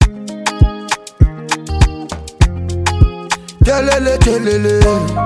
Kelele, kelele,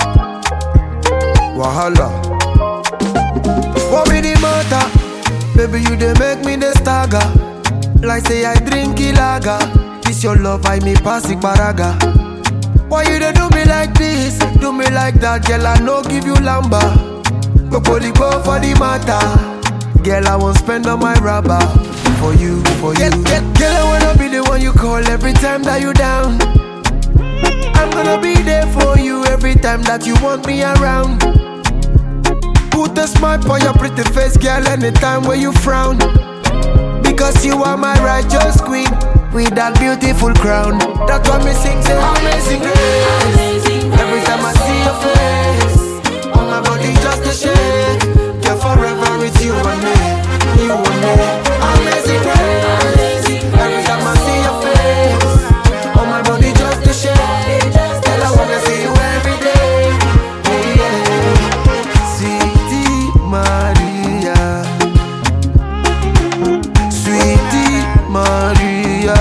wahala. What be the matter? Baby, you dey make me the stagger. Like say I drink lager. This your love, I me pass it baraga. Why you dey do me like this? Do me like that, girl, I no give you lamba. Go for the matter. Girl, I won't spend all my rubber. For you, for you. Girl, I wanna be the one you call every time that you down. I'm gonna be there for you every time that you want me around. Put a smile on your pretty face, girl, anytime when you frown. Because you are my righteous queen with that beautiful crown. That's why me sing, say amazing grace. Every time I see your face, all my body just a shake. Girl, forever it's you and me, you and me. Amazing grace. Every time I see your face, all my body just a shake. Girl, I wanna see you every day. Yeah. Sweetie Maria, Sweetie Maria,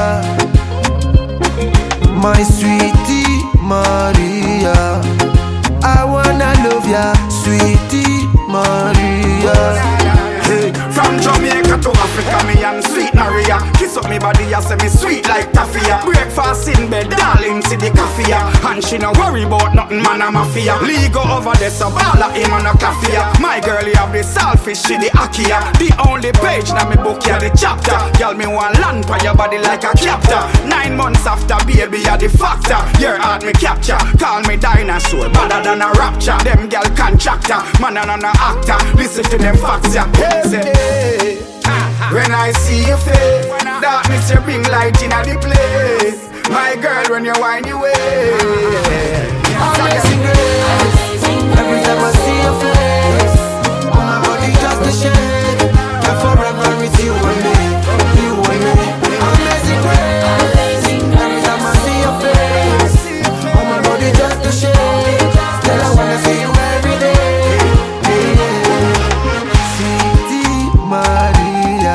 my sweetie Maria, I wanna love ya, sweetie Maria. Hey, from Jamaica to Africa, me and sweet Maria. Kiss up me body, I say me sweet like taffia. Breakfast in bed, darling, see the coffee. And she no worry about nothing, man, I'm a fear. Lee go over there, so all of him on a coffee. My girl, you have the selfish, she the akia. The only page now me book, ya the chapter. Girl, me want land for your body like a captor. 9 months after, baby, you the factor. Your heart me capture, call me dinosaur, better than a rapture. Them girl contractor, man and an actor. Listen to them facts, ya. Hey, when I see your face, darkness you bring light in the place. My girl, when you whine your way, Amazing grace. Every time I see your face, all my body just a shake. Girl, forever it's you and me, you and me. Amazing grace. Every time I see your face, all my body just a shake. Girl, I wanna see you every day. Yeah. Sweetie Maria,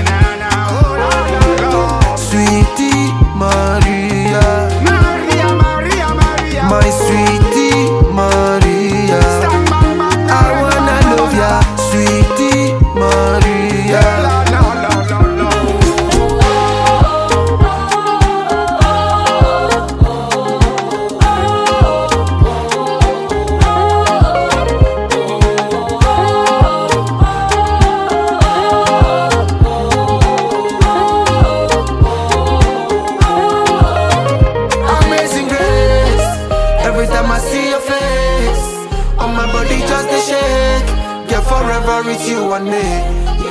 Sweetie Maria, my sweetie Maria, I wanna love ya, sweetie Maria. Amazing grace. Every time I see your face, on my body just a shake. Girl, forever it's you and me,